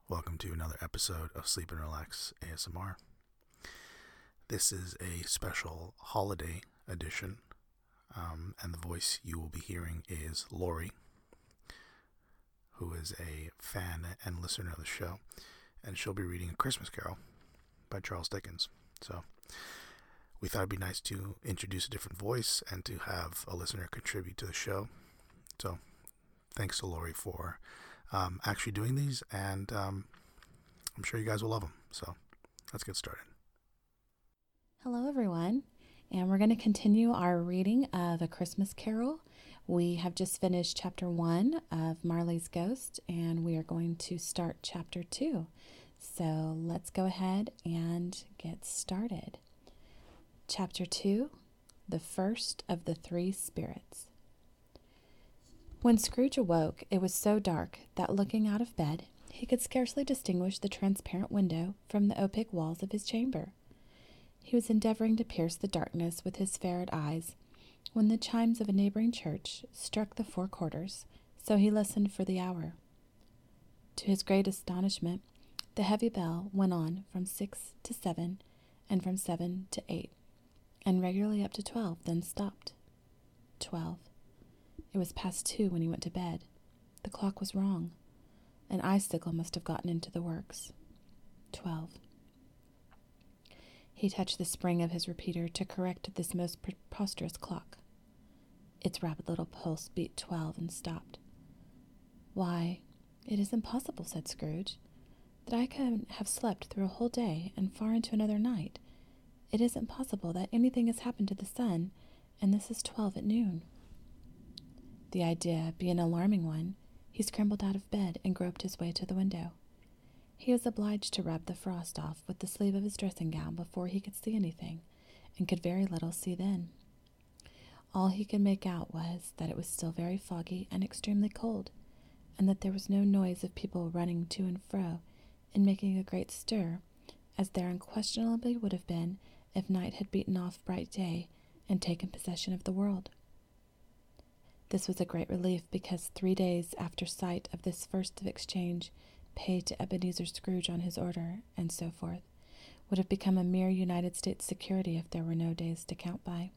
Welcome to another episode of Sleep and Relax ASMR. This is a special holiday edition, and the voice you will be hearing is Lori, who is a fan and listener of the show, and she'll be reading A Christmas Carol by Charles Dickens. So we thought it'd be nice to introduce a different voice and to have a listener contribute to the show. So thanks to Lori for actually doing these, and I'm sure you guys will love them. So let's get started. Hello, everyone, and we're going to continue our reading of A Christmas Carol. We have just finished chapter 1 of Marley's Ghost, and we are going to start chapter 2. So let's go ahead and get started. Chapter 2, The First of the Three Spirits. When Scrooge awoke, it was so dark that, looking out of bed, he could scarcely distinguish the transparent window from the opaque walls of his chamber. He was endeavoring to pierce the darkness with his ferret eyes when the chimes of a neighboring church struck the 4 quarters, so he listened for the hour. To his great astonishment, the heavy bell went on from 6 to 7, and from 7 to 8, and regularly up to 12, then stopped. 12. It was past 2 when he went to bed. The clock was wrong. An icicle must have gotten into the works. 12. He touched the spring of his repeater to correct this most preposterous clock. Its rapid little pulse beat 12 and stopped. "Why, it is impossible," said Scrooge, "that I can have slept through a whole day and far into another night. It isn't possible that anything has happened to the sun, and this is 12 at noon." The idea being an alarming one, he scrambled out of bed and groped his way to the window. He was obliged to rub the frost off with the sleeve of his dressing gown before he could see anything, and could very little see then. All he could make out was that it was still very foggy and extremely cold, and that there was no noise of people running to and fro and making a great stir, as there unquestionably would have been if night had beaten off bright day and taken possession of the world. This was a great relief, because 3 days after sight of this first of exchange, paid to Ebenezer Scrooge on his order, and so forth, would have become a mere United States security if there were no days to count by.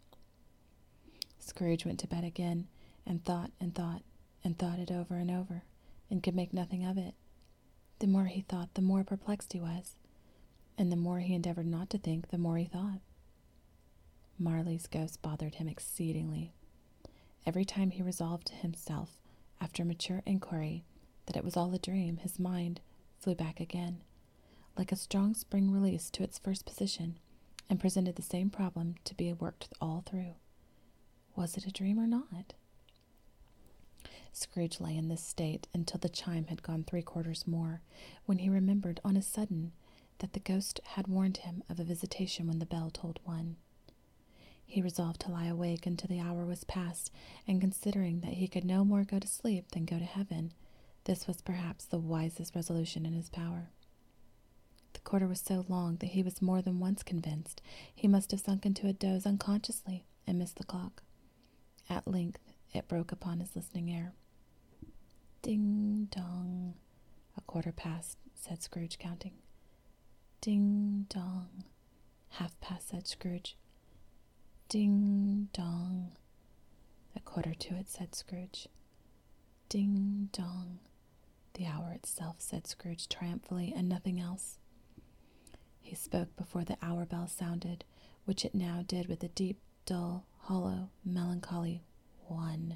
Scrooge went to bed again, and thought and thought and thought it over and over, and could make nothing of it. The more he thought, the more perplexed he was, and the more he endeavored not to think, the more he thought. Marley's ghost bothered him exceedingly. Every time he resolved to himself, after mature inquiry, that it was all a dream, his mind flew back again, like a strong spring released to its first position, and presented the same problem to be worked all through. Was it a dream or not? Scrooge lay in this state until the chime had gone 3 quarters more, when he remembered on a sudden that the ghost had warned him of a visitation when the bell tolled 1. He resolved to lie awake until the hour was past, and considering that he could no more go to sleep than go to heaven, this was perhaps the wisest resolution in his power. The quarter was so long that he was more than once convinced he must have sunk into a doze unconsciously and missed the clock. At length it broke upon his listening ear. "Ding dong." "A quarter past," said Scrooge, counting. "Ding dong." "Half-past," said Scrooge. "Ding dong." "A quarter to it," said Scrooge. "Ding dong." "The hour itself," said Scrooge triumphantly, "and nothing else." He spoke before the hour bell sounded, which it now did with a deep, dull, hollow, melancholy 1.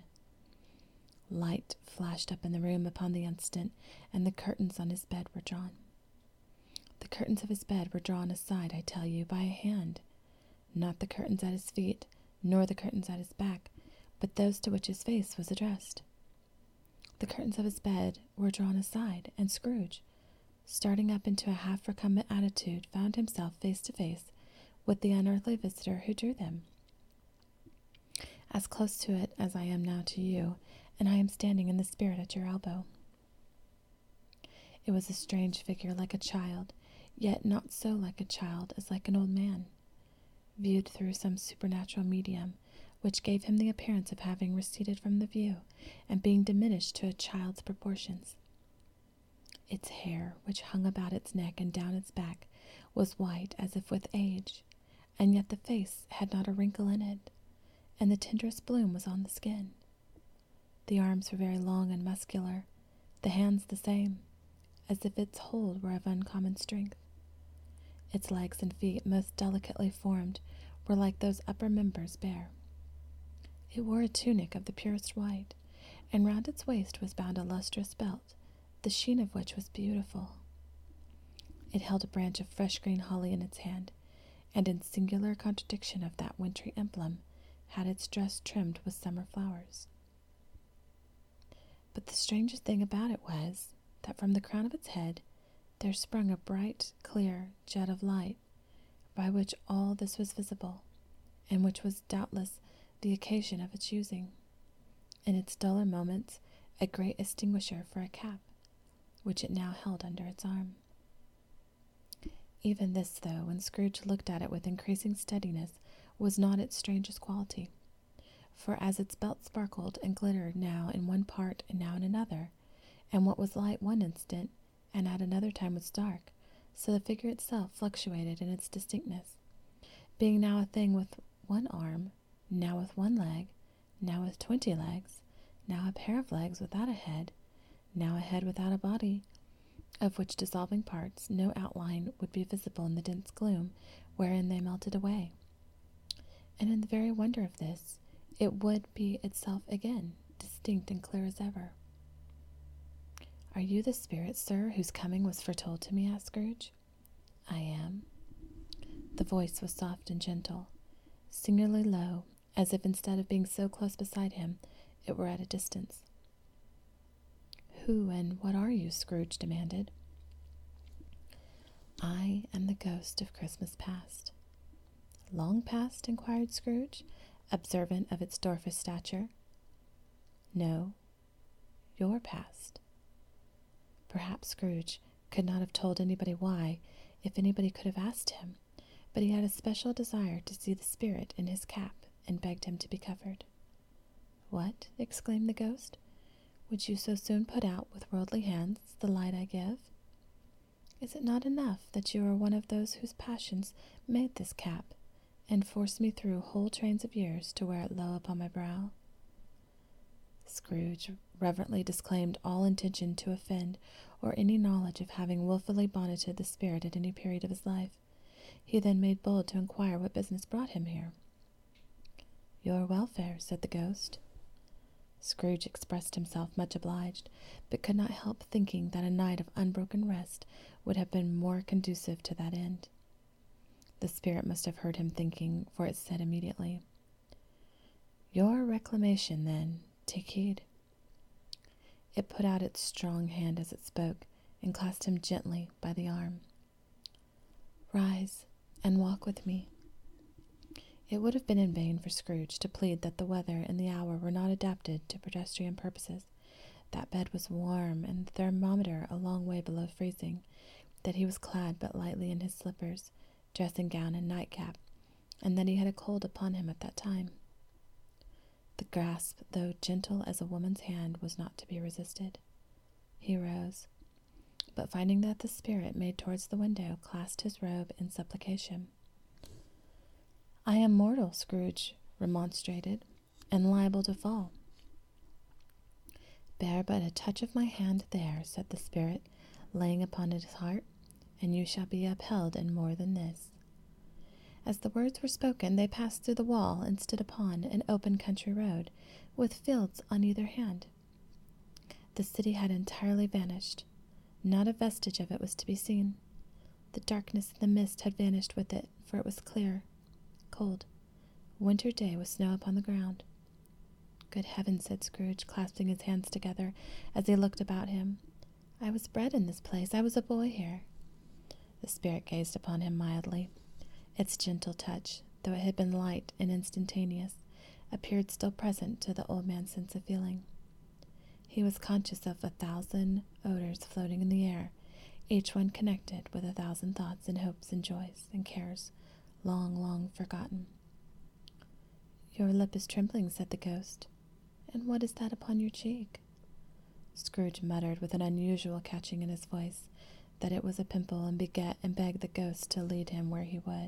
Light flashed up in the room upon the instant, and the curtains on his bed were drawn. The curtains of his bed were drawn aside, I tell you, by a hand. Not the curtains at his feet, nor the curtains at his back, but those to which his face was addressed. The curtains of his bed were drawn aside, and Scrooge, starting up into a half-recumbent attitude, found himself face to face with the unearthly visitor who drew them. As close to it as I am now to you, and I am standing in the spirit at your elbow. It was a strange figure, like a child, yet not so like a child as like an old man, viewed through some supernatural medium, which gave him the appearance of having receded from the view, and being diminished to a child's proportions. Its hair, which hung about its neck and down its back, was white as if with age, and yet the face had not a wrinkle in it, and the tenderest bloom was on the skin. The arms were very long and muscular, the hands the same, as if its hold were of uncommon strength. Its legs and feet, most delicately formed, were like those upper members bare. It wore a tunic of the purest white, and round its waist was bound a lustrous belt, the sheen of which was beautiful. It held a branch of fresh green holly in its hand, and in singular contradiction of that wintry emblem, had its dress trimmed with summer flowers. But the strangest thing about it was, that from the crown of its head there sprung a bright, clear jet of light, by which all this was visible, and which was doubtless the occasion of its using, in its duller moments, a great extinguisher for a cap, which it now held under its arm. Even this, though, when Scrooge looked at it with increasing steadiness, was not its strangest quality, for as its belt sparkled and glittered now in one part and now in another, and what was light one instant, and at another time was dark, so the figure itself fluctuated in its distinctness, being now a thing with one arm, now with one leg, now with 20 legs, now a pair of legs without a head, now a head without a body, of which dissolving parts no outline would be visible in the dense gloom wherein they melted away. And in the very wonder of this, it would be itself again, distinct and clear as ever. "Are you the spirit, sir, whose coming was foretold to me?" asked Scrooge. "I am." The voice was soft and gentle, singularly low, as if instead of being so close beside him, it were at a distance. "Who and what are you?" Scrooge demanded. "I am the ghost of Christmas past." "Long past?" inquired Scrooge, observant of its dwarfish stature. "No, your past." Perhaps Scrooge could not have told anybody why, if anybody could have asked him, but he had a special desire to see the spirit in his cap, and begged him to be covered. "What?" exclaimed the ghost. "Would you so soon put out with worldly hands the light I give? Is it not enough that you are one of those whose passions made this cap, and forced me through whole trains of years to wear it low upon my brow?" Scrooge reverently disclaimed all intention to offend, or any knowledge of having wilfully bonneted the spirit at any period of his life. He then made bold to inquire what business brought him here. "Your welfare," said the ghost. Scrooge expressed himself much obliged, but could not help thinking that a night of unbroken rest would have been more conducive to that end. The spirit must have heard him thinking, for it said immediately, "Your reclamation, then. Take heed." It put out its strong hand as it spoke, and clasped him gently by the arm. "Rise, and walk with me." It would have been in vain for Scrooge to plead that the weather and the hour were not adapted to pedestrian purposes, that bed was warm, and the thermometer a long way below freezing, that he was clad but lightly in his slippers, dressing gown and nightcap, and that he had a cold upon him at that time. The grasp, though gentle as a woman's hand, was not to be resisted. He rose, but finding that the spirit made towards the window, clasped his robe in supplication. "I am mortal," Scrooge remonstrated, "and liable to fall." "Bear but a touch of my hand there," said the spirit, laying upon his heart, "and you shall be upheld in more than this." As the words were spoken, they passed through the wall and stood upon an open country road, with fields on either hand. The city had entirely vanished. Not a vestige of it was to be seen. The darkness and the mist had vanished with it, for it was clear, cold, winter day with snow upon the ground. "Good heaven," said Scrooge, clasping his hands together as he looked about him. "I was bred in this place. I was a boy here." The spirit gazed upon him mildly. Its gentle touch, though it had been light and instantaneous, appeared still present to the old man's sense of feeling. He was conscious of 1,000 odors floating in the air, each one connected with 1,000 thoughts and hopes and joys and cares, long, long forgotten. "Your lip is trembling," said the ghost. "And what is that upon your cheek?" Scrooge muttered with an unusual catching in his voice that it was a pimple and begged the ghost to lead him where he would.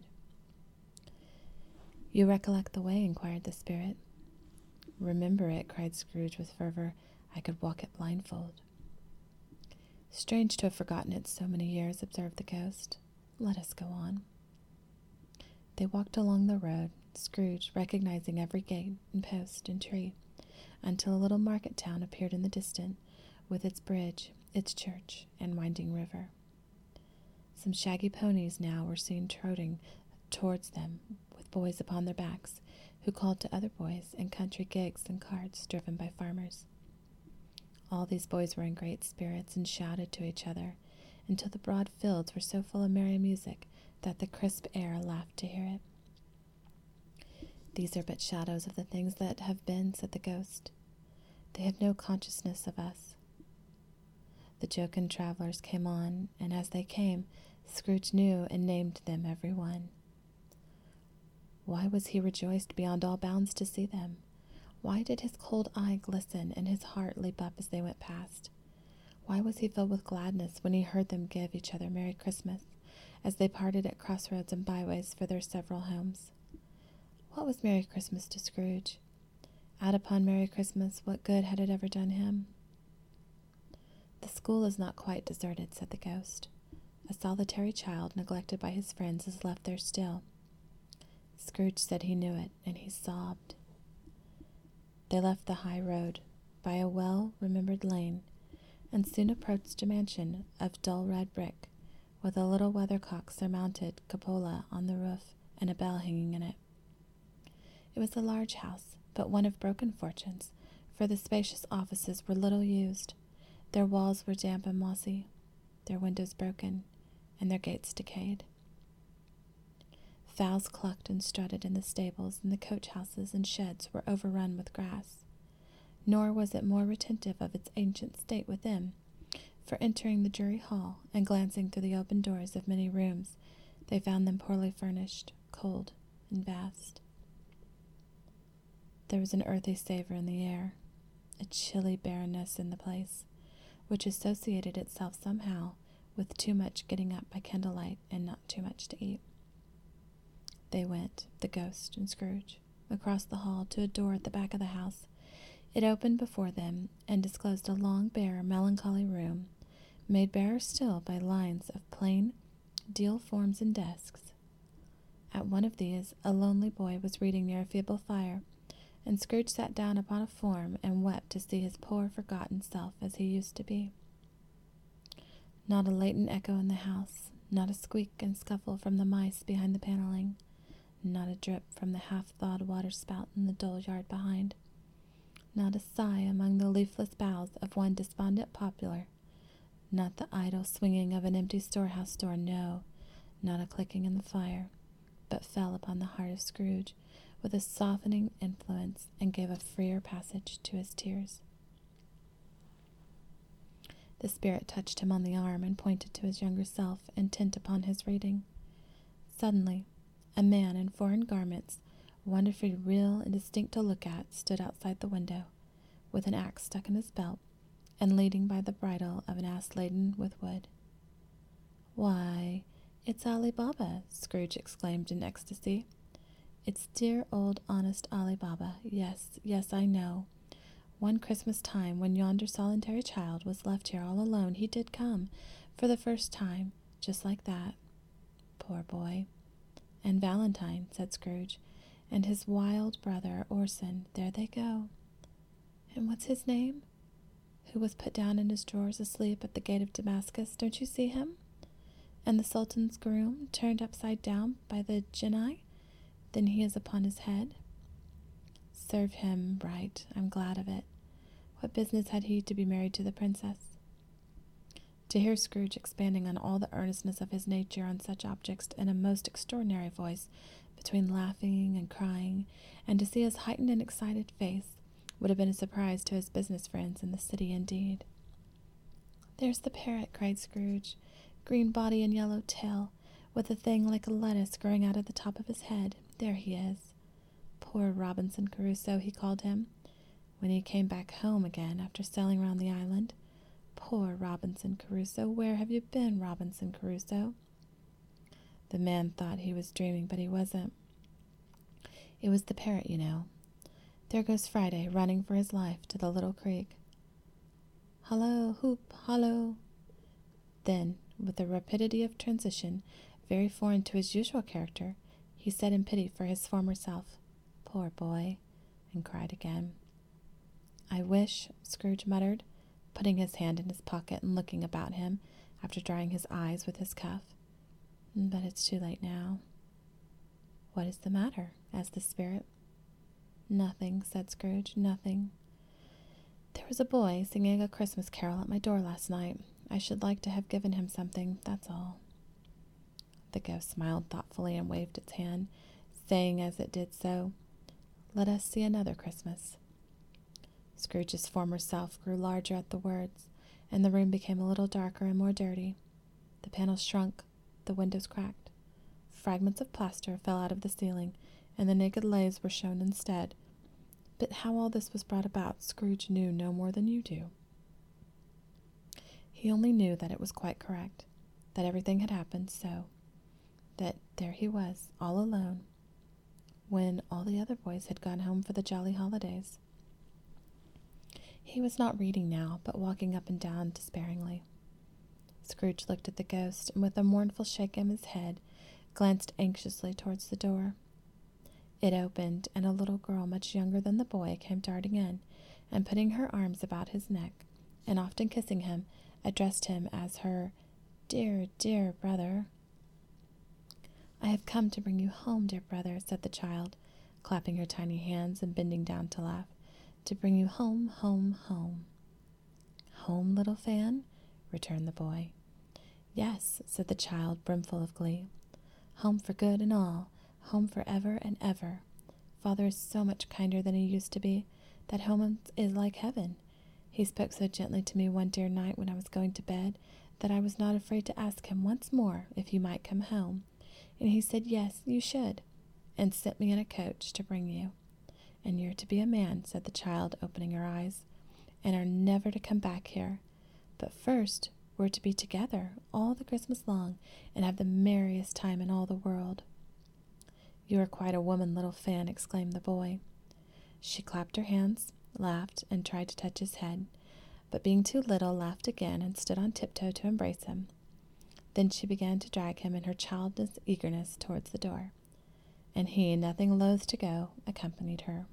"You recollect the way?" inquired the spirit. "Remember it," cried Scrooge with fervor. "I could walk it blindfold." "Strange to have forgotten it so many years," observed the ghost. "Let us go on." They walked along the road, Scrooge recognizing every gate and post and tree, until a little market town appeared in the distance, with its bridge, its church, and winding river. Some shaggy ponies now were seen trotting towards them, with boys upon their backs, who called to other boys, and country gigs and carts driven by farmers. All these boys were in great spirits and shouted to each other, until the broad fields were so full of merry music that the crisp air laughed to hear it. "These are but shadows of the things that have been," said the ghost. "They have no consciousness of us." The jocund travelers came on, and as they came, Scrooge knew and named them every one. Why was he rejoiced beyond all bounds to see them? Why did his cold eye glisten and his heart leap up as they went past? Why was he filled with gladness when he heard them give each other Merry Christmas, as they parted at crossroads and byways for their several homes? What was Merry Christmas to Scrooge? Out upon Merry Christmas, what good had it ever done him? "The school is not quite deserted," said the ghost. "A solitary child, neglected by his friends, is left there still." Scrooge said he knew it, and he sobbed. They left the high road by a well-remembered lane, and soon approached a mansion of dull red brick, with a little weathercock-surmounted cupola on the roof and a bell hanging in it. It was a large house, but one of broken fortunes, for the spacious offices were little used. Their walls were damp and mossy, their windows broken, and their gates decayed. Fowls clucked and strutted in the stables, and the coach-houses and sheds were overrun with grass. Nor was it more retentive of its ancient state within, for entering the jury hall and glancing through the open doors of many rooms, they found them poorly furnished, cold, and vast. There was an earthy savor in the air, a chilly barrenness in the place, which associated itself somehow with too much getting up by candlelight and not too much to eat. They went, the ghost and Scrooge, across the hall to a door at the back of the house. It opened before them and disclosed a long, bare, melancholy room, made barer still by lines of plain deal forms and desks. At one of these, a lonely boy was reading near a feeble fire, and Scrooge sat down upon a form and wept to see his poor, forgotten self as he used to be. Not a latent echo in the house, not a squeak and scuffle from the mice behind the paneling, not a drip from the half-thawed water-spout in the dull yard behind, not a sigh among the leafless boughs of one despondent poplar, not the idle swinging of an empty storehouse door, no, not a clicking in the fire, but fell upon the heart of Scrooge with a softening influence and gave a freer passage to his tears. The spirit touched him on the arm and pointed to his younger self, intent upon his reading. Suddenly, a man in foreign garments, wonderfully real and distinct to look at, stood outside the window, with an axe stuck in his belt, and leading by the bridle of an ass laden with wood. "Why, it's Ali Baba!" Scrooge exclaimed in ecstasy. "It's dear old honest Ali Baba. Yes, yes, I know. One Christmas time, when yonder solitary child was left here all alone, he did come, for the first time, just like that. Poor boy. And Valentine," said Scrooge, "and his wild brother, Orson, there they go. And what's his name? Who was put down in his drawers asleep at the gate of Damascus, don't you see him? And the Sultan's groom, turned upside down by the Jinnah, then he is upon his head. Serve him right, I'm glad of it. What business had he to be married to the princess?" To hear Scrooge expanding on all the earnestness of his nature on such objects in a most extraordinary voice, between laughing and crying, and to see his heightened and excited face, would have been a surprise to his business friends in the city indeed. "There's the parrot," cried Scrooge, "green body and yellow tail, with a thing like a lettuce growing out of the top of his head. There he is. Poor Robinson Crusoe, he called him, when he came back home again after sailing round the island. Poor Robinson Crusoe, where have you been, Robinson Crusoe? The man thought he was dreaming, but he wasn't. It was the parrot, you know. There goes Friday, running for his life to the little creek. Hollo, hoop, hollo. Then, with a rapidity of transition very foreign to his usual character, he said in pity for his former self, "Poor boy," and cried again. "I wish," Scrooge muttered, putting his hand in his pocket and looking about him after drying his eyes with his cuff. "But it's too late now." "What is the matter?" asked the spirit. "Nothing," said Scrooge, "nothing. There was a boy singing a Christmas carol at my door last night. I should like to have given him something, that's all." The ghost smiled thoughtfully and waved its hand, saying as it did so, "Let us see another Christmas." Scrooge's former self grew larger at the words, and the room became a little darker and more dirty. The panels shrunk, the windows cracked. Fragments of plaster fell out of the ceiling, and the naked laths were shown instead. But how all this was brought about, Scrooge knew no more than you do. He only knew that it was quite correct, that everything had happened so, that there he was, all alone, when all the other boys had gone home for the jolly holidays. He was not reading now, but walking up and down despairingly. Scrooge looked at the ghost, and with a mournful shake of his head, glanced anxiously towards the door. It opened, and a little girl much younger than the boy came darting in, and putting her arms about his neck, and often kissing him, addressed him as her "dear, dear brother." "I have come to bring you home, dear brother," said the child, clapping her tiny hands and bending down to laugh. "To bring you home, home, home." "Home, little Fan?" returned the boy. "Yes," said the child, brimful of glee. "Home for good and all, home for ever and ever. Father is so much kinder than he used to be, that home is like heaven. He spoke so gently to me one dear night when I was going to bed, that I was not afraid to ask him once more if you might come home, and he said yes, you should, and sent me in a coach to bring you. And you're to be a man," said the child, opening her eyes, "and are never to come back here. But first, we're to be together all the Christmas long, and have the merriest time in all the world." "You are quite a woman, little Fan," exclaimed the boy. She clapped her hands, laughed, and tried to touch his head, but being too little, laughed again and stood on tiptoe to embrace him. Then she began to drag him in her childish eagerness towards the door, and he, nothing loath to go, accompanied her.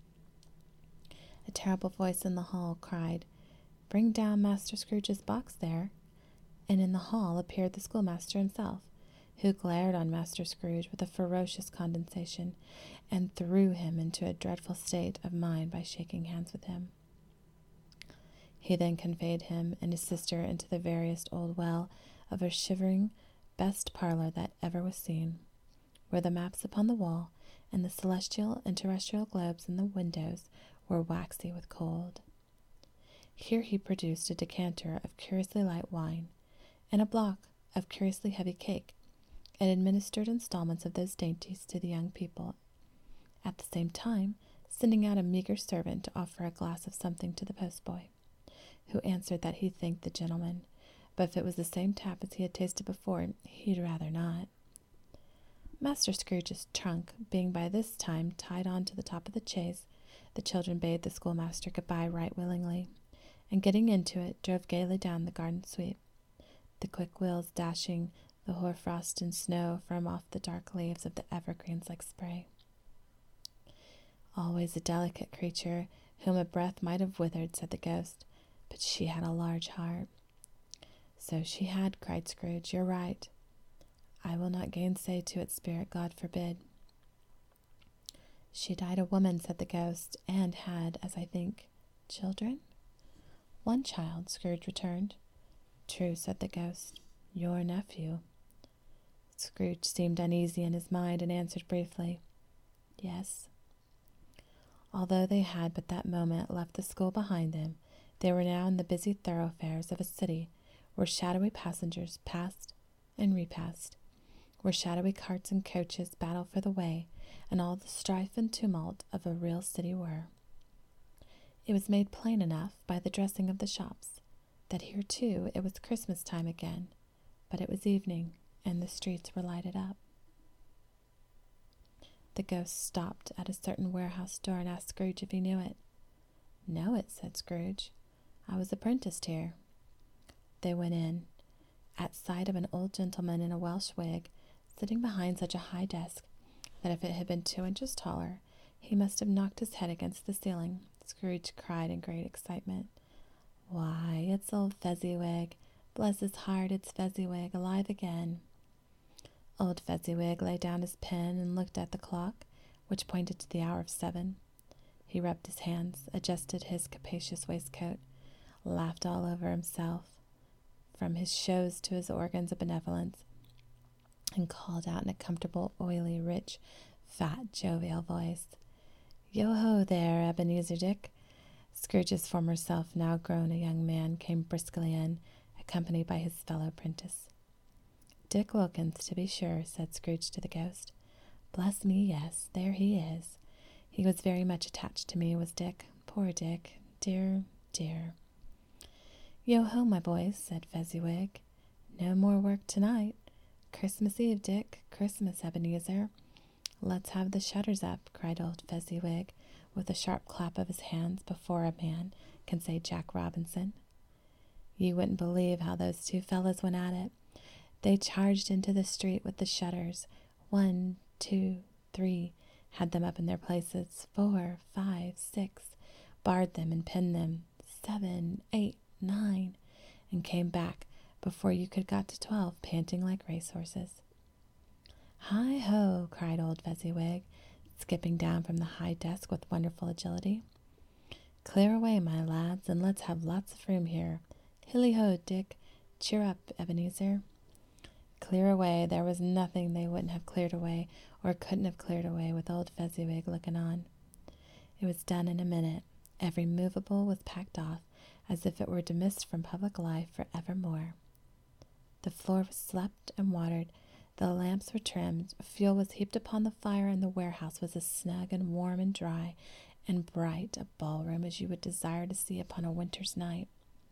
A terrible voice in the hall cried, "Bring down Master Scrooge's box there," and in the hall appeared the schoolmaster himself, who glared on Master Scrooge with a ferocious condescension, and threw him into a dreadful state of mind by shaking hands with him. He then conveyed him and his sister into the veriest old well of a shivering best parlor that ever was seen, where the maps upon the wall and the celestial and terrestrial globes in the windows were waxy with cold. Here he produced a decanter of curiously light wine, and a block of curiously heavy cake, and administered installments of those dainties to the young people, at the same time sending out a meagre servant to offer a glass of something to the postboy, who answered that he thanked the gentleman, but if it was the same tap as he had tasted before, he'd rather not. Master Scrooge's trunk being by this time tied on to the top of the chaise, the children bade the schoolmaster good-bye right willingly, and getting into it, drove gaily down the garden sweep, the quick wheels dashing the hoar-frost and snow from off the dark leaves of the evergreens like spray. "Always a delicate creature, whom a breath might have withered," said the ghost, "but she had a large heart." "So she had," cried Scrooge. "You're right. I will not gainsay to it, spirit, God forbid." "She died a woman," said the ghost, "and had, as I think, children?" "One child," Scrooge returned. "True," said the ghost. "Your nephew." Scrooge seemed uneasy in his mind, and answered briefly, "Yes." Although they had but that moment left the school behind them, they were now in the busy thoroughfares of a city where shadowy passengers passed and repassed, where shadowy carts and coaches battled for the way, and all the strife and tumult of a real city were. It was made plain enough by the dressing of the shops that here too it was Christmas time again, but it was evening, and the streets were lighted up. The ghost stopped at a certain warehouse door and asked Scrooge if he knew it. "Know it," said Scrooge. "I was apprenticed here." They went in, at sight of an old gentleman in a Welsh wig, sitting behind such a high desk that if it had been 2 inches taller, he must have knocked his head against the ceiling. Scrooge cried in great excitement, "Why, it's old Fezziwig! Bless his heart, it's Fezziwig, alive again!" Old Fezziwig laid down his pen and looked at the clock, which pointed to the hour of 7. He rubbed his hands, adjusted his capacious waistcoat, laughed all over himself, from his shows to his organs of benevolence, and called out in a comfortable, oily, rich, fat, jovial voice, "Yo-ho there, Ebenezer Dick." Scrooge's former self, now grown a young man, came briskly in, accompanied by his fellow apprentice. "Dick Wilkins, to be sure," said Scrooge to the ghost. "Bless me, yes, there he is. He was very much attached to me, was Dick. Poor Dick. Dear, dear." "Yo-ho, my boys," said Fezziwig. "No more work tonight. Christmas Eve, Dick. Christmas, Ebenezer." "Let's have the shutters up," cried old Fezziwig, with a sharp clap of his hands before a man can say Jack Robinson. You wouldn't believe how those 2 fellows went at it. They charged into the street with the shutters. 1, 2, 3, had them up in their places. 4, 5, 6, barred them and pinned them. 7, 8, 9, and came back before you could got to 12, panting like racehorses. "Hi-ho!" cried old Fezziwig, skipping down from the high desk with wonderful agility. "Clear away, my lads, and let's have lots of room here. Hilly-ho, Dick. Cheer up, Ebenezer." Clear away, there was nothing they wouldn't have cleared away, or couldn't have cleared away, with old Fezziwig looking on. It was done in a minute. Every movable was packed off, as if it were dismissed from public life for evermore. The floor was swept and watered, the lamps were trimmed, fuel was heaped upon the fire, and the warehouse was as snug and warm and dry and bright a ballroom as you would desire to see upon a winter's night.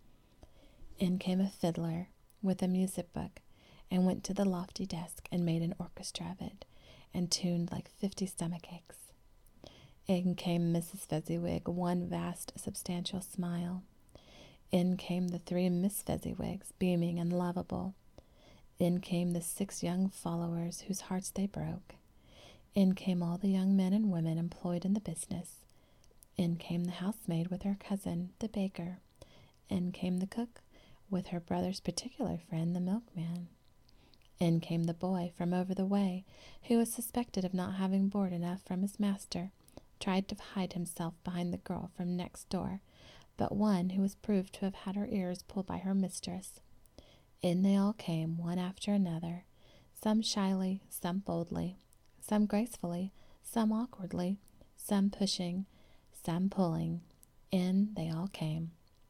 In came a fiddler with a music book, and went to the lofty desk and made an orchestra of it, and tuned like 50 stomach aches. In came Mrs. Fezziwig, one vast substantial smile. In came the 3 Miss Fezziwigs, beaming and lovable. In came the 6 young followers whose hearts they broke. In came all the young men and women employed in the business. In came the housemaid with her cousin, the baker. In came the cook with her brother's particular friend, the milkman. In came the boy from over the way, who was suspected of not having board enough from his master, tried to hide himself behind the girl from next door, but one who was proved to have had her ears pulled by her mistress. In they all came, one after another, some shyly, some boldly, some gracefully, some awkwardly, some pushing, some pulling. In they all came,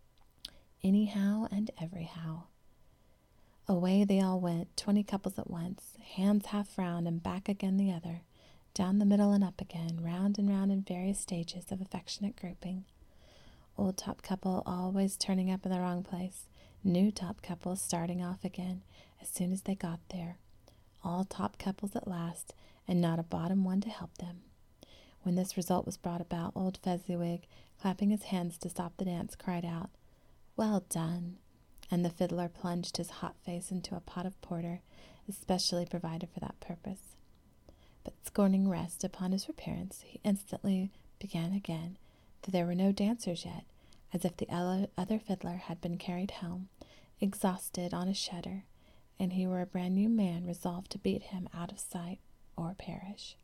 anyhow and everyhow. Away they all went, 20 couples at once, hands half round and back again the other, down the middle and up again, round and round in various stages of affectionate grouping. Old top couple always turning up in the wrong place, new top couples starting off again as soon as they got there, all top couples at last, and not a bottom one to help them. When this result was brought about, old Fezziwig, clapping his hands to stop the dance, cried out, "Well done!" And the fiddler plunged his hot face into a pot of porter, especially provided for that purpose. But scorning rest upon his appearance, he instantly began again, that there were no dancers yet, as if the other fiddler had been carried home, exhausted on a shutter, and he were a brand new man resolved to beat him out of sight or perish.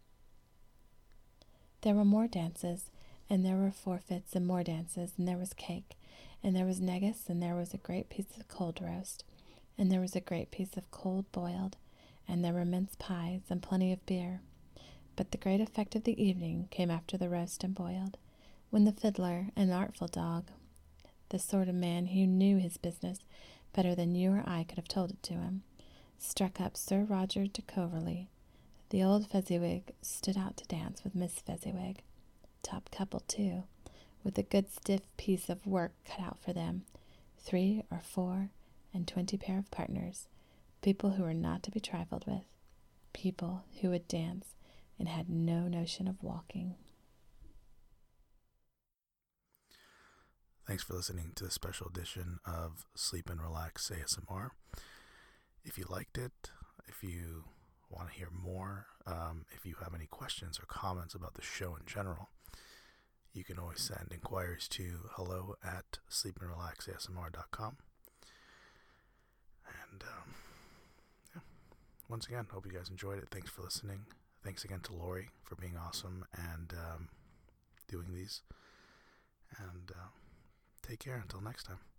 There were more dances, and there were forfeits, and more dances, and there was cake, and there was negus, and there was a great piece of cold roast, and there was a great piece of cold boiled, and there were mince pies, and plenty of beer. But the great effect of the evening came after the roast and boiled, when the fiddler, an artful dog, the sort of man who knew his business better than you or I could have told it to him, struck up Sir Roger de Coverley. The old Fezziwig stood out to dance with Miss Fezziwig, top couple too, with a good stiff piece of work cut out for them, 3 or 4 and 20 pair of partners, people who were not to be trifled with, people who would dance and had no notion of walking. Thanks for listening to the special edition of Sleep and Relax ASMR. If you liked it, if you want to hear more, if you have any questions or comments about the show in general, you can always send inquiries to hello@sleepandrelaxasmr.com. And once again, hope you guys enjoyed it. Thanks for listening. Thanks again to Lori for being awesome and doing these. And take care until next time.